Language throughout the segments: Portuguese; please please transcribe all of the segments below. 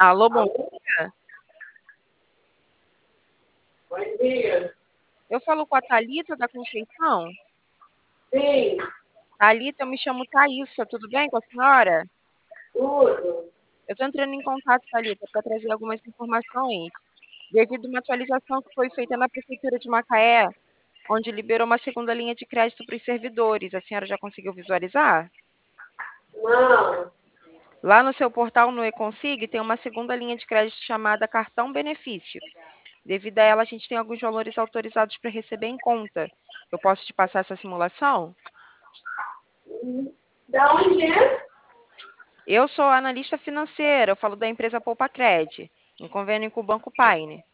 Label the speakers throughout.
Speaker 1: Alô, bom
Speaker 2: Alô?
Speaker 1: dia.
Speaker 2: Bom dia.
Speaker 1: Eu falo com a Thalita da Conceição.
Speaker 2: Sim,
Speaker 1: Thalita, eu me chamo Thaísa, tudo bem com a senhora?
Speaker 2: tudo.
Speaker 1: Eu estou entrando em contato, Thalita, para trazer algumas informações. Devido a uma atualização que foi feita na Prefeitura de Macaé, onde liberou uma segunda linha de crédito para os servidores. A senhora já conseguiu visualizar?
Speaker 2: Não,
Speaker 1: Lá no seu portal, no eConsig, tem uma segunda linha de crédito chamada Cartão Benefício. Devido a ela, a gente tem alguns valores autorizados para receber em conta. Eu posso te passar essa simulação?
Speaker 2: da onde é?
Speaker 1: Eu sou analista financeira, eu falo da empresa Poupacred, em convênio com o Banco Paine.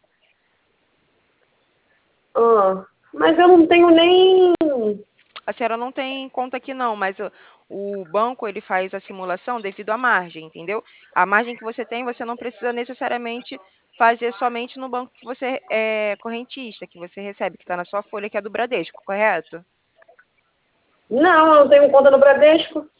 Speaker 2: Mas eu não tenho nem...
Speaker 1: A senhora não tem conta aqui não, mas o banco ele faz a simulação devido à margem, entendeu? A margem que você tem, você não precisa necessariamente fazer somente no banco que você é correntista, que você recebe, que está na sua folha, que é do Bradesco, correto?
Speaker 2: Não, eu não tenho conta no Bradesco.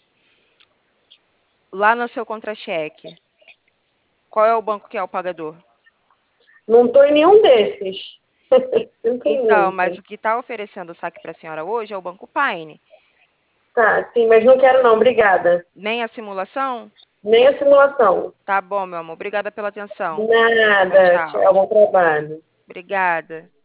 Speaker 1: Lá no seu contra-cheque, qual é o banco que é o pagador?
Speaker 2: Não estou em nenhum desses.
Speaker 1: E-
Speaker 2: Sinto
Speaker 1: Então, mas
Speaker 2: muito.
Speaker 1: o que está oferecendo o saque para a senhora hoje é o Banco Paine.
Speaker 2: Tá, sim, mas não quero não, obrigada.
Speaker 1: Nem a simulação?
Speaker 2: Nem a simulação.
Speaker 1: Tá bom, meu amor. Obrigada pela atenção. Tchau,
Speaker 2: Nada.
Speaker 1: tchau.
Speaker 2: Tchau, bom trabalho.
Speaker 1: Obrigada.